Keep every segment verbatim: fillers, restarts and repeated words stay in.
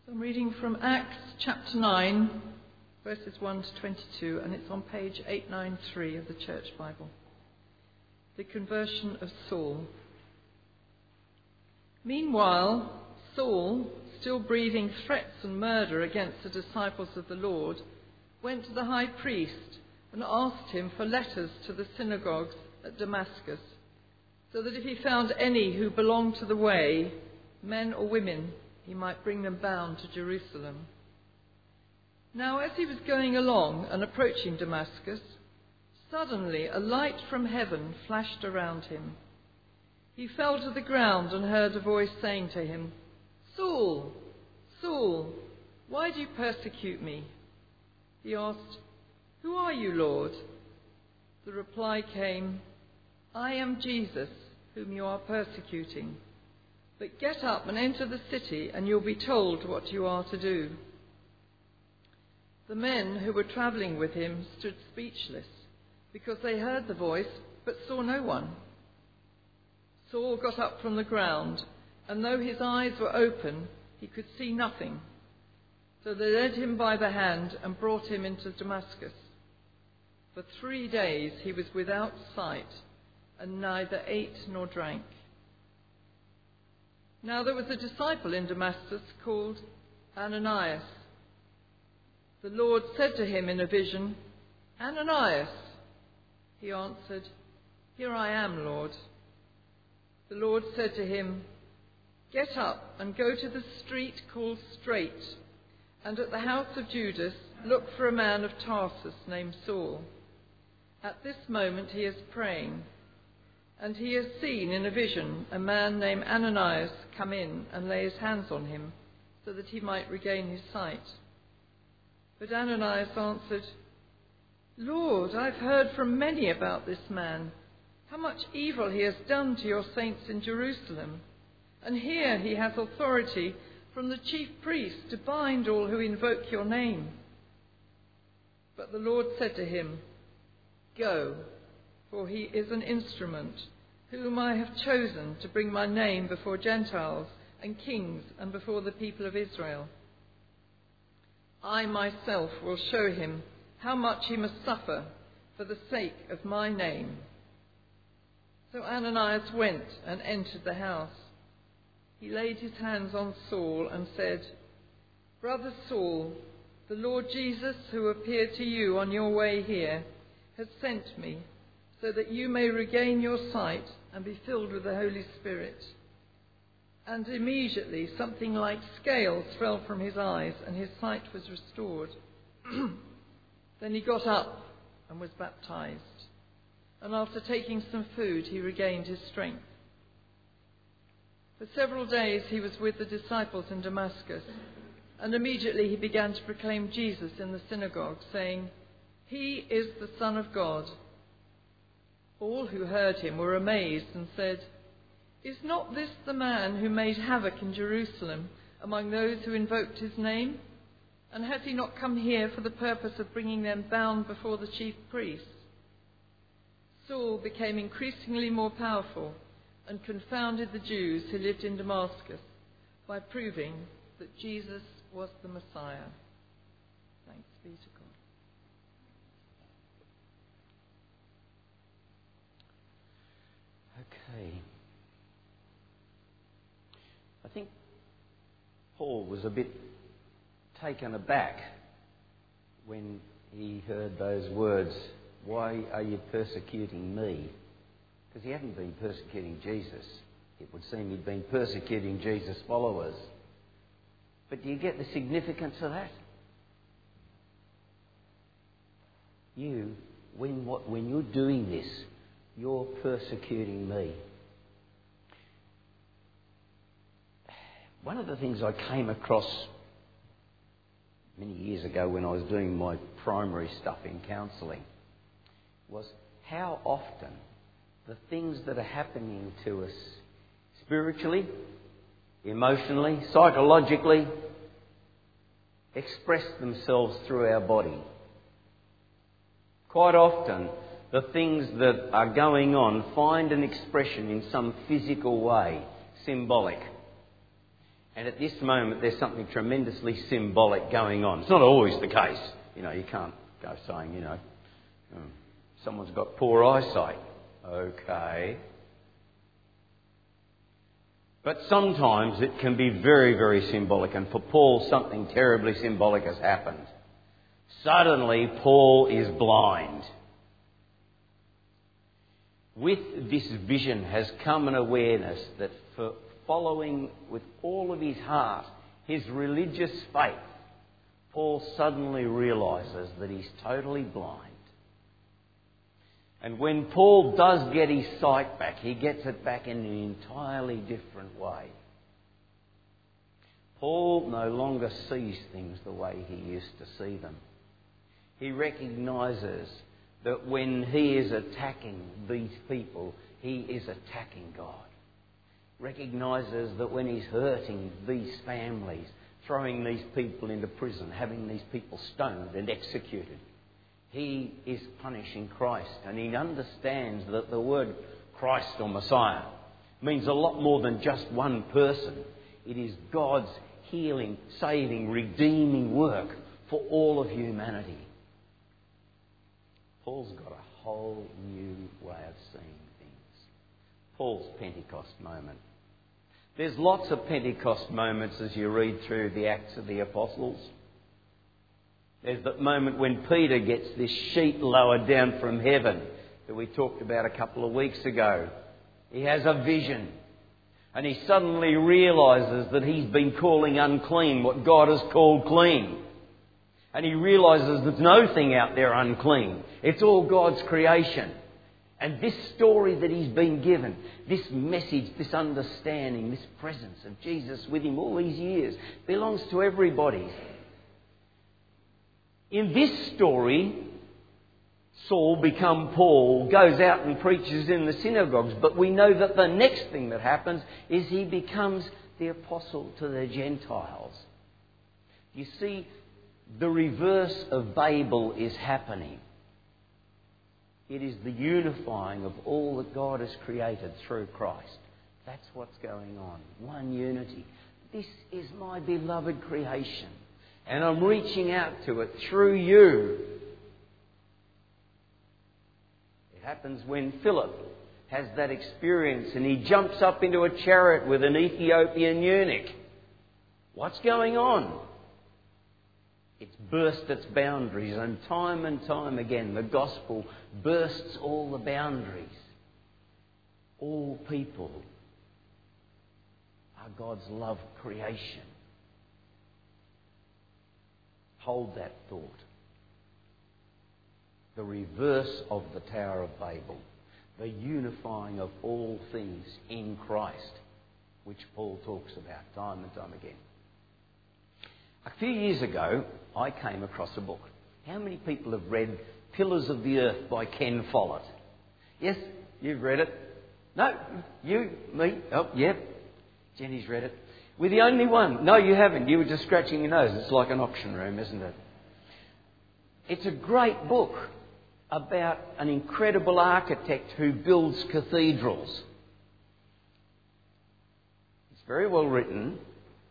I'm reading from Acts chapter nine, verses one to twenty-two, and it's on page eight ninety-three of the Church Bible. The conversion of Saul. Meanwhile, Saul, still breathing threats and murder against the disciples of the Lord, went to the high priest and asked him for letters to the synagogues at Damascus, so that if he found any who belonged to the way, men or women, he might bring them bound to Jerusalem. Now as he was going along and approaching Damascus, suddenly a light from heaven flashed around him. He fell to the ground and heard a voice saying to him, "Saul, Saul, why do you persecute me?" He asked, "Who are you, Lord?" The reply came, "I am Jesus, whom you are persecuting. But get up and enter the city, and you'll be told what you are to do." The men who were travelling with him stood speechless, because they heard the voice but saw no one. Saul got up from the ground, and though his eyes were open, he could see nothing. So they led him by the hand and brought him into Damascus. For three days he was without sight, and neither ate nor drank. Now there was a disciple in Damascus called Ananias. The Lord said to him in a vision, "Ananias." He answered, "Here I am, Lord." The Lord said to him, "Get up and go to the street called Straight, and at the house of Judas look for a man of Tarsus named Saul. At this moment he is praying, and he has seen in a vision a man named Ananias come in and lay his hands on him, so that he might regain his sight." But Ananias answered, "Lord, I've heard from many about this man, how much evil he has done to your saints in Jerusalem. And here he has authority from the chief priest to bind all who invoke your name." But the Lord said to him, "Go, for he is an instrument whom I have chosen to bring my name before Gentiles and kings and before the people of Israel. I myself will show him how much he must suffer for the sake of my name." So Ananias went and entered the house. He laid his hands on Saul and said, "Brother Saul, the Lord Jesus, who appeared to you on your way here, has sent me so that you may regain your sight and be filled with the Holy Spirit." And immediately something like scales fell from his eyes, and his sight was restored. Then he got up and was baptized. And after taking some food, he regained his strength. For several days he was with the disciples in Damascus, and immediately he began to proclaim Jesus in the synagogue, saying, "He is the Son of God." All who heard him were amazed and said, "Is not this the man who made havoc in Jerusalem among those who invoked his name? And has he not come here for the purpose of bringing them bound before the chief priests?" Saul became increasingly more powerful and confounded the Jews who lived in Damascus by proving that Jesus was the Messiah. Thanks be to God. Okay. I think Paul was a bit taken aback when he heard those words, "Why are you persecuting me?" Because he hadn't been persecuting Jesus. It would seem he'd been persecuting Jesus' followers. But do you get the significance of that? You, when what, when you're doing this, you're persecuting me. One of the things I came across many years ago when I was doing my primary stuff in counselling was how often the things that are happening to us spiritually, emotionally, psychologically, express themselves through our body. Quite often, the things that are going on find an expression in some physical way, symbolic. And at this moment, there's something tremendously symbolic going on. It's not always the case. You know, you can't go saying, you know, oh, someone's got poor eyesight. Okay. But sometimes it can be very, very symbolic. And for Paul, something terribly symbolic has happened. Suddenly, Paul is blind. With this vision has come an awareness that for following with all of his heart his religious faith, Paul suddenly realises that he's totally blind. And when Paul does get his sight back, he gets it back in an entirely different way. Paul no longer sees things the way he used to see them. He recognises that when he is attacking these people, he is attacking God. Recognises that when he's hurting these families, throwing these people into prison, having these people stoned and executed, he is punishing Christ. And he understands that the word Christ or Messiah means a lot more than just one person. It is God's healing, saving, redeeming work for all of humanity. Paul's got a whole new way of seeing things. Paul's Pentecost moment. There's lots of Pentecost moments as you read through the Acts of the Apostles. There's that moment when Peter gets this sheet lowered down from heaven that we talked about a couple of weeks ago. He has a vision and he suddenly realises that he's been calling unclean what God has called clean. And he realises there's no thing out there unclean. It's all God's creation. And this story that he's been given, this message, this understanding, this presence of Jesus with him all these years belongs to everybody. In this story, Saul, become Paul, goes out and preaches in the synagogues. But we know that the next thing that happens is he becomes the apostle to the Gentiles. You see, the reverse of Babel is happening. It is the unifying of all that God has created through Christ. That's what's going on. One unity. This is my beloved creation. And I'm reaching out to it through you. It happens when Philip has that experience and he jumps up into a chariot with an Ethiopian eunuch. What's going on? It's burst its boundaries, and time and time again the gospel bursts all the boundaries. All people are God's loved creation. Hold that thought. The reverse of the Tower of Babel, the unifying of all things in Christ, which Paul talks about time and time again. A few years ago, I came across a book. How many people have read Pillars of the Earth by Ken Follett? Yes, you've read it. No, you, me, oh, yep. Jenny's read it. We're the only one. No, you haven't. You were just scratching your nose. It's like an auction room, isn't it? It's a great book about an incredible architect who builds cathedrals. It's very well written.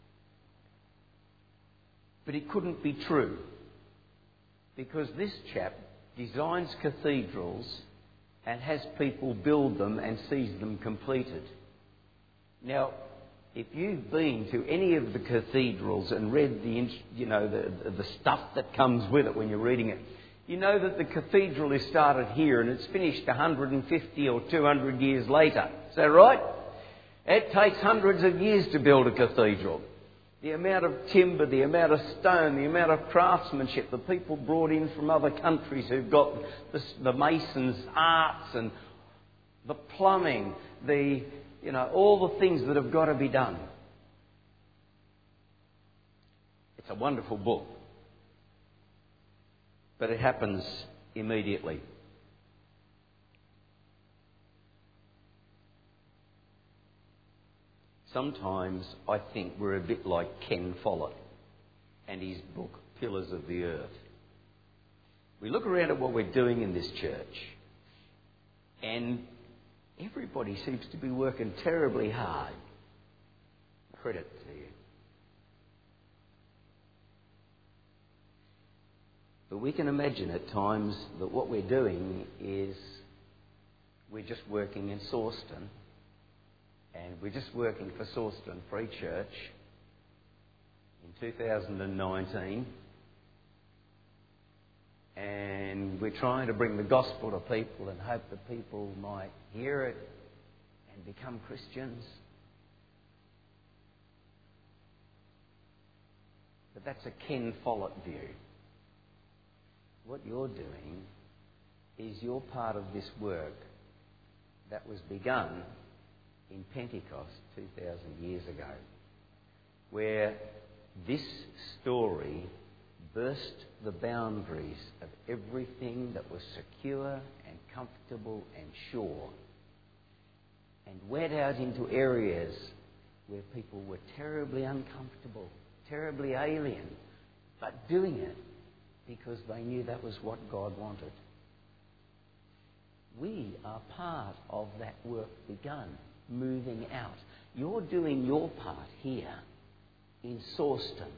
But it couldn't be true, because this chap designs cathedrals and has people build them and sees them completed. Now, if you've been to any of the cathedrals and read the, you know, the, the stuff that comes with it when you're reading it, you know that the cathedral is started here and it's finished one hundred fifty or two hundred years later. Is that right? It takes hundreds of years to build a cathedral. The amount of timber, the amount of stone, the amount of craftsmanship, the people brought in from other countries who've got the, the masons' arts and the plumbing, the, you know, all the things that have got to be done. It's a wonderful book. But it happens immediately. Sometimes I think we're a bit like Ken Follett and his book, Pillars of the Earth. We look around at what we're doing in this church and everybody seems to be working terribly hard. Credit to you. But we can imagine at times that what we're doing is we're just working in Sawston, and we're just working for Sawston Free Church in two thousand nineteen, and we're trying to bring the gospel to people and hope that people might hear it and become Christians. But that's a Ken Follett view. What you're doing is you're part of this work that was begun in Pentecost two thousand years ago, where this story burst the boundaries of everything that was secure and comfortable and sure, and went out into areas where people were terribly uncomfortable, terribly alien, but doing it because they knew that was what God wanted. We are part of that work begun, moving out. You're doing your part here in Sawston.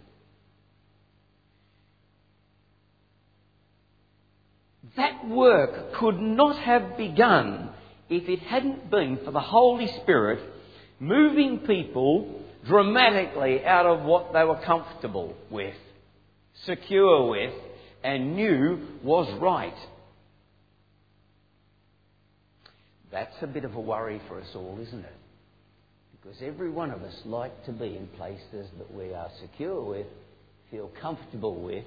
That work could not have begun if it hadn't been for the Holy Spirit moving people dramatically out of what they were comfortable with, secure with, and knew was right. That's a bit of a worry for us all, isn't it? Because every one of us like to be in places that we are secure with, feel comfortable with.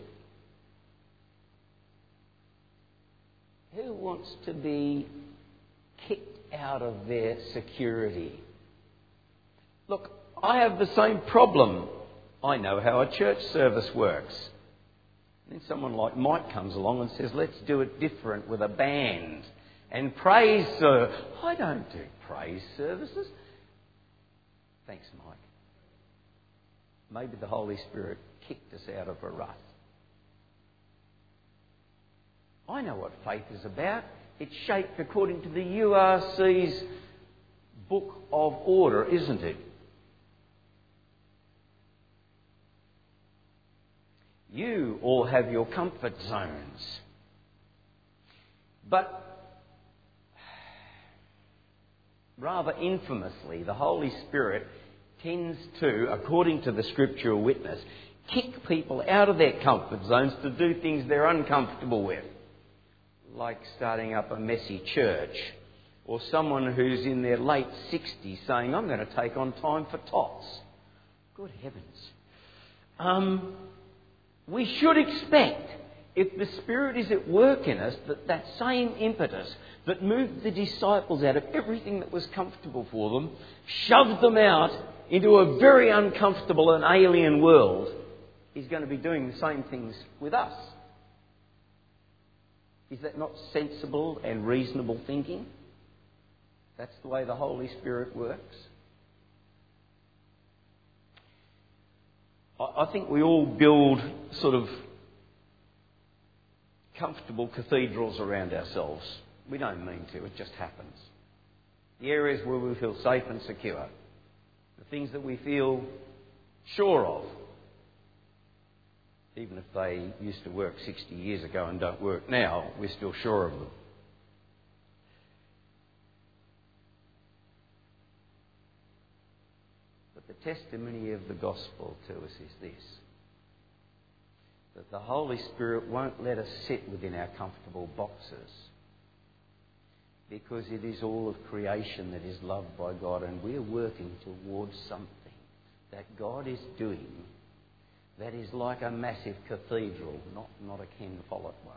Who wants to be kicked out of their security? Look, I have the same problem. I know how a church service works. Then someone like Mike comes along and says, let's do it different with a band and praise service. I don't do praise services. Thanks, Mike. Maybe the Holy Spirit kicked us out of a rut. I know what faith is about. It's shaped according to the U R C's Book of Order, isn't it? You all have your comfort zones. But rather infamously, the Holy Spirit tends to, according to the scriptural witness, kick people out of their comfort zones to do things they're uncomfortable with. Like starting up a messy church, or someone who's in their late sixties saying, I'm going to take on Time for Tots. Good heavens. Um... We should expect, if the Spirit is at work in us, that that same impetus that moved the disciples out of everything that was comfortable for them, shoved them out into a very uncomfortable and alien world, is going to be doing the same things with us. Is that not sensible and reasonable thinking? That's the way the Holy Spirit works. I think we all build sort of comfortable cathedrals around ourselves. We don't mean to, it just happens. The areas where we feel safe and secure. The things that we feel sure of. Even if they used to work sixty years ago and don't work now, we're still sure of them. The testimony of the gospel to us is this: that the Holy Spirit won't let us sit within our comfortable boxes, because it is all of creation that is loved by God, and we're working towards something that God is doing that is like a massive cathedral, not, not a Ken Follett one.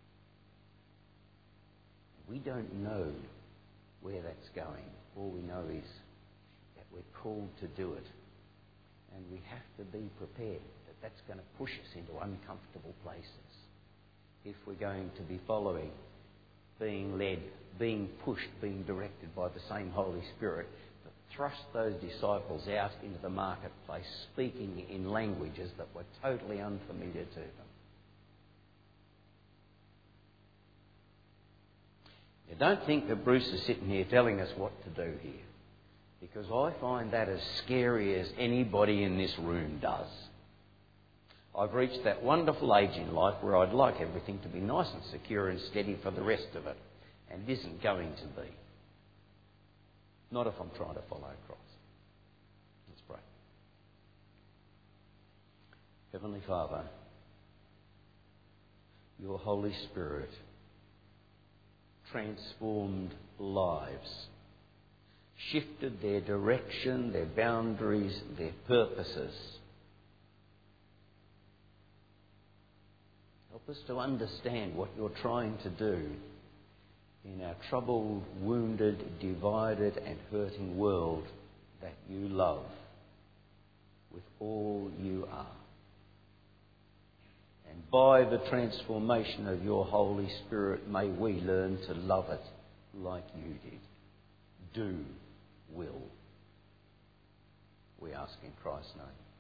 We don't know where that's going. All we know is we're called to do it, and we have to be prepared that that's going to push us into uncomfortable places if we're going to be following, being led, being pushed, being directed by the same Holy Spirit that thrust those disciples out into the marketplace speaking in languages that were totally unfamiliar to them. You don't think that Bruce is sitting here telling us what to do here, because I find that as scary as anybody in this room does. I've reached that wonderful age in life where I'd like everything to be nice and secure and steady for the rest of it. And it isn't going to be. Not if I'm trying to follow Christ. Let's pray. Heavenly Father, your Holy Spirit transformed lives, shifted their direction, their boundaries, their purposes. Help us to understand what you're trying to do in our troubled, wounded, divided and hurting world that you love with all you are. And by the transformation of your Holy Spirit, may we learn to love it like you did. Do will. We ask in Christ's name.